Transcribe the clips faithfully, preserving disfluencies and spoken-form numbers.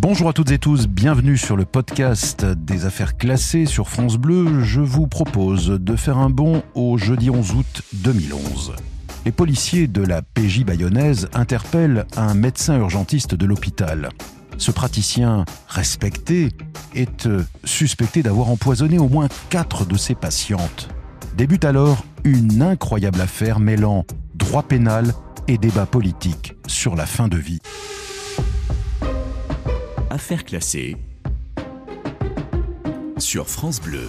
Bonjour à toutes et tous, bienvenue sur le podcast des affaires classées sur France Bleu. Je vous propose de faire un bond au jeudi onze août deux mille onze. Les policiers de la P J bayonnaise interpellent un médecin urgentiste de l'hôpital. Ce praticien respecté est suspecté d'avoir empoisonné au moins quatre de ses patientes. Débute alors une incroyable affaire mêlant droit pénal et débat politique sur la fin de vie. Affaires classées sur France Bleu.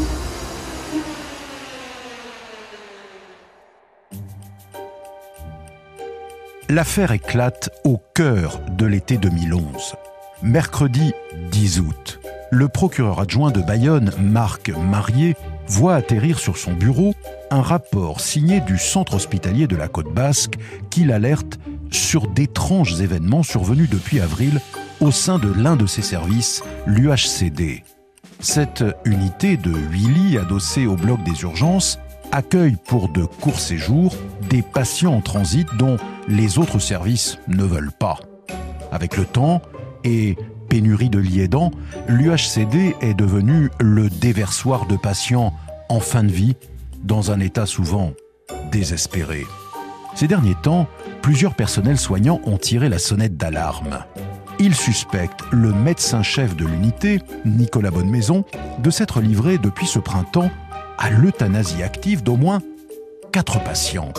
L'affaire éclate au cœur de l'été deux mille onze. Mercredi dix août, le procureur adjoint de Bayonne, Marc Marier, voit atterrir sur son bureau un rapport signé du centre hospitalier de la Côte Basque qui l'alerte sur d'étranges événements survenus depuis avril au sein de l'un de ses services, l'U H C D. Cette unité de huit lits adossée au bloc des urgences accueille pour de courts séjours des patients en transit dont les autres services ne veulent pas. Avec le temps et pénurie de lits aidants, l'U H C D est devenu le déversoir de patients en fin de vie dans un état souvent désespéré. Ces derniers temps, plusieurs personnels soignants ont tiré la sonnette d'alarme. Ils suspectent le médecin-chef de l'unité, Nicolas Bonnemaison, de s'être livré depuis ce printemps à l'euthanasie active d'au moins quatre patientes.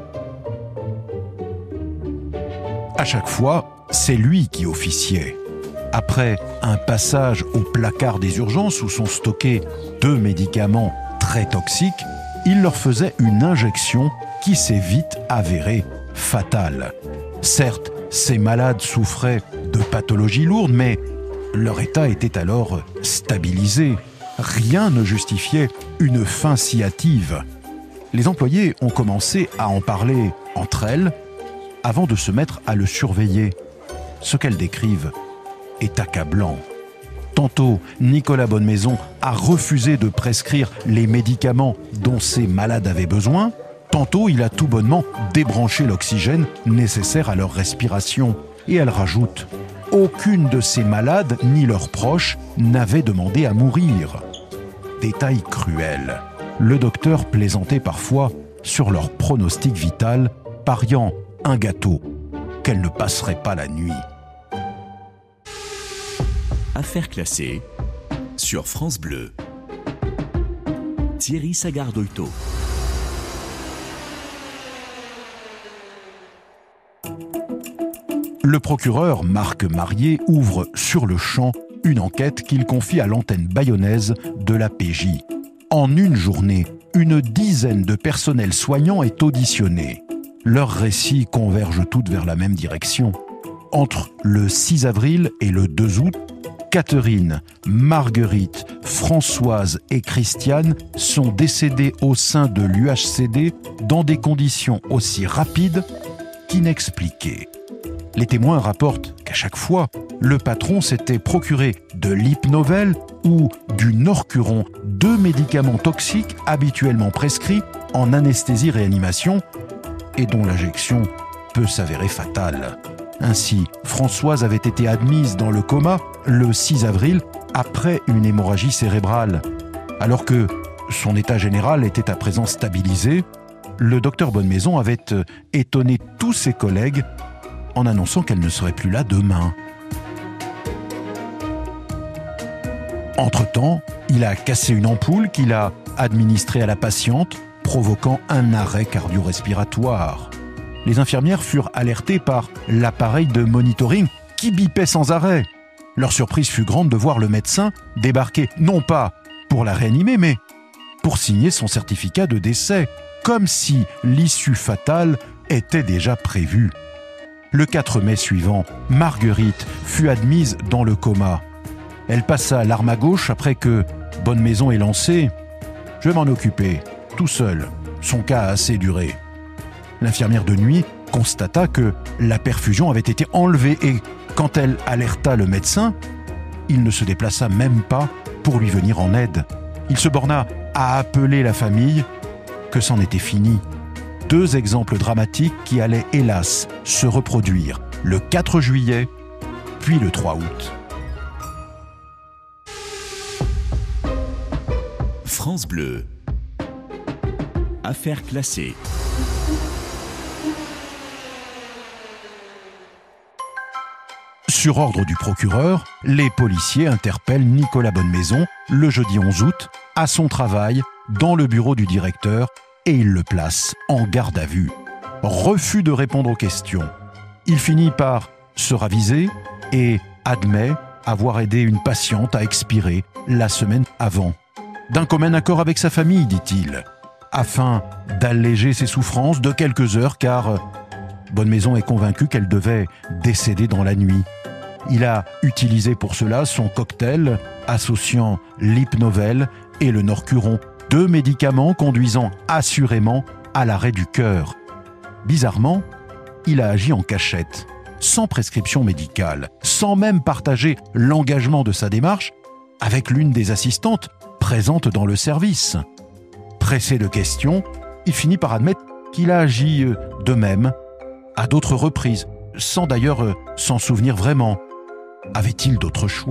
À chaque fois, c'est lui qui officiait. Après un passage au placard des urgences où sont stockés deux médicaments très toxiques, il leur faisait une injection qui s'est vite avérée fatale. Certes, ces malades souffraient de pathologies lourdes, mais leur état était alors stabilisé. Rien ne justifiait une fin si hâtive. Les employés ont commencé à en parler entre elles avant de se mettre à le surveiller. Ce qu'elles décrivent est accablant. Tantôt, Nicolas Bonnemaison a refusé de prescrire les médicaments dont ces malades avaient besoin. Tantôt, il a tout bonnement débranché l'oxygène nécessaire à leur respiration. Et elle rajoute « Aucune de ces malades, ni leurs proches, n'avait demandé à mourir. » Détail cruel. Le docteur plaisantait parfois sur leur pronostic vital, pariant un gâteau qu'elle ne passerait pas la nuit. Affaires classées sur France Bleu. Thierry Sagardolto. Le procureur Marc Marier ouvre sur le champ une enquête qu'il confie à l'antenne bayonnaise de la P J. En une journée, une dizaine de personnels soignants est auditionné. Leurs récits convergent toutes vers la même direction. Entre le six avril et le deux août, Catherine, Marguerite, Françoise et Christiane sont décédées au sein de l'U H C D dans des conditions aussi rapides qu'inexpliquées. Les témoins rapportent qu'à chaque fois, le patron s'était procuré de l'Hypnovel ou du Norcuron, deux médicaments toxiques habituellement prescrits en anesthésie-réanimation et dont l'injection peut s'avérer fatale. Ainsi, Françoise avait été admise dans le coma le six avril après une hémorragie cérébrale. Alors que son état général était à présent stabilisé, le docteur Bonnemaison avait étonné tous ses collègues en annonçant qu'elle ne serait plus là demain. Entre-temps, il a cassé une ampoule qu'il a administrée à la patiente, provoquant un arrêt cardio-respiratoire. Les infirmières furent alertées par l'appareil de monitoring qui bipait sans arrêt. Leur surprise fut grande de voir le médecin débarquer non pas pour la réanimer, mais pour signer son certificat de décès, comme si l'issue fatale était déjà prévue. Le quatre mai suivant, Marguerite fut admise dans le coma. Elle passa l'arme à gauche après que Bonnemaison ait lancé « Je vais m'en occuper, tout seul, son cas a assez duré ». L'infirmière de nuit constata que la perfusion avait été enlevée et, quand elle alerta le médecin, il ne se déplaça même pas pour lui venir en aide. Il se borna à appeler la famille, que c'en était fini. Deux exemples dramatiques qui allaient hélas se reproduire le quatre juillet, puis le trois août. France Bleu. Affaires classées. Sur ordre du procureur, les policiers interpellent Nicolas Bonnemaison le jeudi onze août à son travail dans le bureau du directeur et ils le placent en garde à vue. Refus de répondre aux questions. Il finit par se raviser et admet avoir aidé une patiente à expirer la semaine avant. D'un commun accord avec sa famille, dit-il, afin d'alléger ses souffrances de quelques heures car Bonnemaison est convaincu qu'elle devait décéder dans la nuit. Il a utilisé pour cela son cocktail associant l'hypnovel et le norcuron, deux médicaments conduisant assurément à l'arrêt du cœur. Bizarrement, il a agi en cachette, sans prescription médicale, sans même partager l'engagement de sa démarche avec l'une des assistantes présentes dans le service. Pressé de questions, il finit par admettre qu'il a agi de même à d'autres reprises, sans d'ailleurs s'en souvenir vraiment. Avait-il d'autres choix ?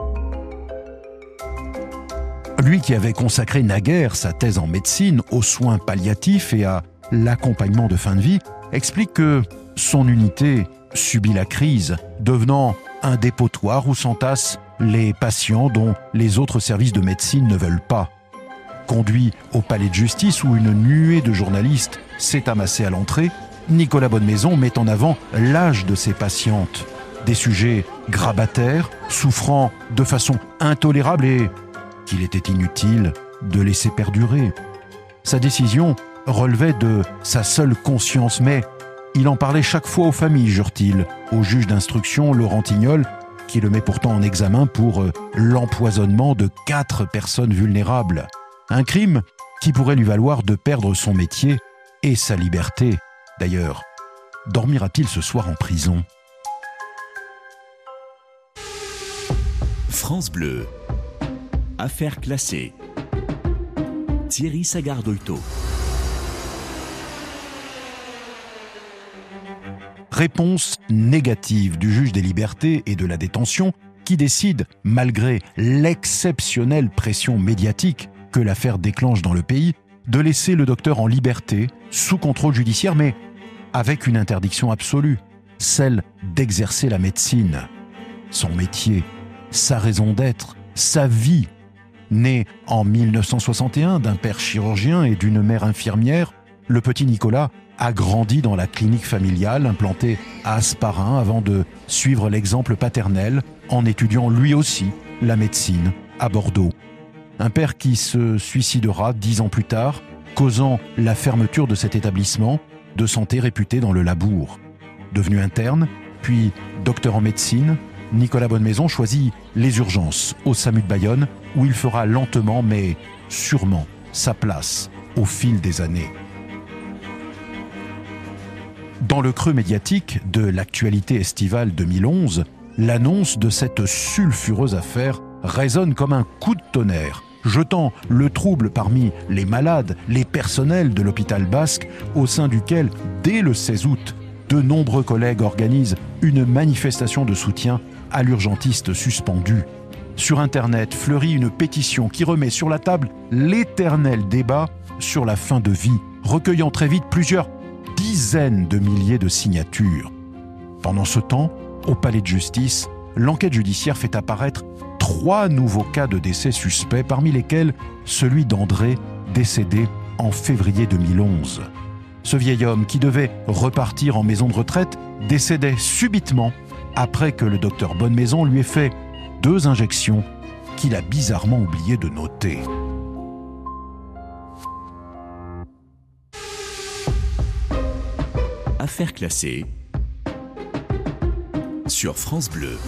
Lui qui avait consacré naguère sa thèse en médecine aux soins palliatifs et à l'accompagnement de fin de vie, explique que son unité subit la crise, devenant un dépotoir où s'entassent les patients dont les autres services de médecine ne veulent pas. Conduit au palais de justice où une nuée de journalistes s'est amassée à l'entrée, Nicolas Bonnemaison met en avant l'âge de ses patientes. Des sujets grabataires, souffrant de façon intolérable et qu'il était inutile de laisser perdurer. Sa décision relevait de sa seule conscience, mais il en parlait chaque fois aux familles, jure-t-il, au juge d'instruction Laurent Tignol, qui le met pourtant en examen pour l'empoisonnement de quatre personnes vulnérables. Un crime qui pourrait lui valoir de perdre son métier et sa liberté. D'ailleurs, dormira-t-il ce soir en prison ? France Bleu. Affaires classées. Thierry Sagardoito. Réponse négative du juge des libertés et de la détention qui décide, malgré l'exceptionnelle pression médiatique que l'affaire déclenche dans le pays, de laisser le docteur en liberté, sous contrôle judiciaire, mais avec une interdiction absolue, celle d'exercer la médecine. Son métier, sa raison d'être, sa vie. Né en mille neuf cent soixante et un d'un père chirurgien et d'une mère infirmière, le petit Nicolas a grandi dans la clinique familiale implantée à Hasparren avant de suivre l'exemple paternel en étudiant lui aussi la médecine à Bordeaux. Un père qui se suicidera dix ans plus tard, causant la fermeture de cet établissement de santé réputé dans le Labour. Devenu interne, puis docteur en médecine, Nicolas Bonnemaison choisit les urgences au SAMU de Bayonne où il fera lentement mais sûrement sa place au fil des années. Dans le creux médiatique de l'actualité estivale deux mille onze, l'annonce de cette sulfureuse affaire résonne comme un coup de tonnerre, jetant le trouble parmi les malades, les personnels de l'hôpital basque, au sein duquel, dès le seize août, de nombreux collègues organisent une manifestation de soutien à l'urgentiste suspendu. Sur Internet fleurit une pétition qui remet sur la table l'éternel débat sur la fin de vie, recueillant très vite plusieurs dizaines de milliers de signatures. Pendant ce temps, au palais de justice, l'enquête judiciaire fait apparaître trois nouveaux cas de décès suspects, parmi lesquels celui d'André, décédé en février deux mille onze. Ce vieil homme, qui devait repartir en maison de retraite, décédait subitement après que le docteur Bonnemaison lui ait fait deux injections qu'il a bizarrement oublié de noter. Affaires classées sur France Bleu.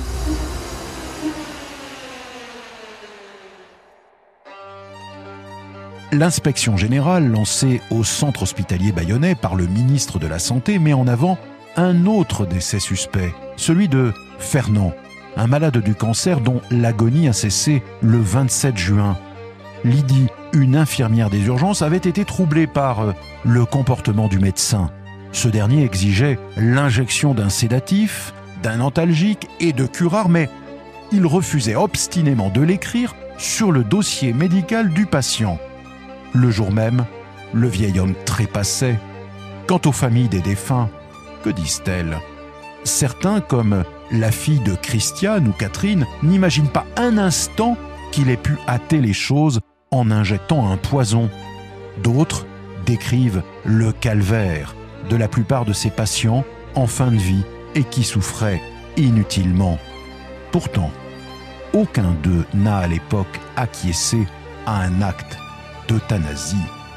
L'inspection générale lancée au centre hospitalier bayonnais par le ministre de la Santé met en avant un autre décès suspect, celui de Fernand, un malade du cancer dont l'agonie a cessé le vingt-sept juin. Lydie, une infirmière des urgences, avait été troublée par le comportement du médecin. Ce dernier exigeait l'injection d'un sédatif, d'un antalgique et de curare, mais il refusait obstinément de l'écrire sur le dossier médical du patient. Le jour même, le vieil homme trépassait. Quant aux familles des défunts, que disent-elles ? Certains, comme la fille de Christiane ou Catherine, n'imaginent pas un instant qu'il ait pu hâter les choses en injectant un poison. D'autres décrivent le calvaire de la plupart de ces patients en fin de vie et qui souffraient inutilement. Pourtant, aucun d'eux n'a à l'époque acquiescé à un acte d'euthanasie.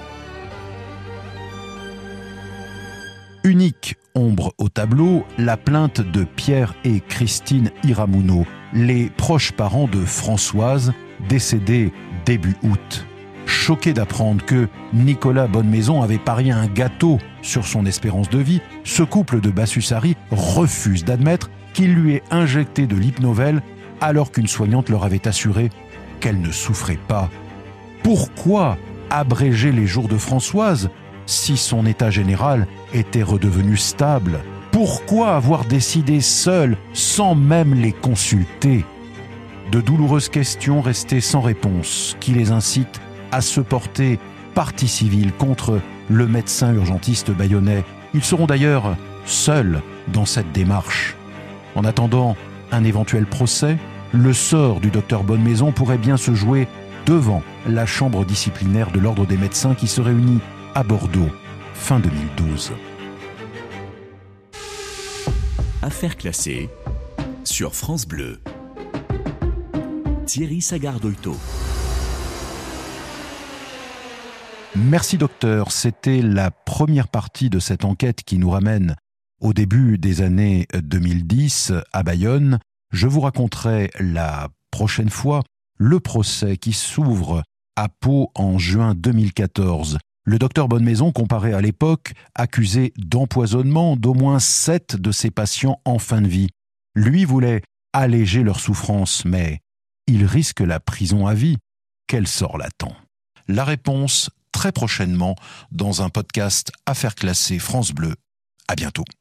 Unique ombre au tableau, la plainte de Pierre et Christine Iramuno, les proches parents de Françoise, décédée début août. Choqués d'apprendre que Nicolas Bonnemaison avait parié un gâteau sur son espérance de vie, ce couple de Bassusari refuse d'admettre qu'il lui ait injecté de l'hypnovel alors qu'une soignante leur avait assuré qu'elle ne souffrait pas. Pourquoi abréger les jours de Françoise si son état général était redevenu stable? Pourquoi avoir décidé seul sans même les consulter? De douloureuses questions restées sans réponse qui les incitent à se porter partie civile contre le médecin urgentiste bayonnais. Ils seront d'ailleurs seuls dans cette démarche. En attendant un éventuel procès, le sort du docteur Bonnemaison pourrait bien se jouer devant la chambre disciplinaire de l'Ordre des médecins qui se réunit à Bordeaux, fin deux mille douze. Affaires classées sur France Bleu. Thierry Sagard-Doito. Merci docteur, c'était la première partie de cette enquête qui nous ramène au début des années deux mille dix à Bayonne. Je vous raconterai la prochaine fois le procès qui s'ouvre à Pau en juin deux mille quatorze. Le docteur Bonnemaison comparait à l'époque accusé d'empoisonnement d'au moins sept de ses patients en fin de vie. Lui voulait alléger leur souffrance, mais il risque la prison à vie. Quel sort l'attend ? La réponse très prochainement dans un podcast Affaires classées France Bleu. À bientôt.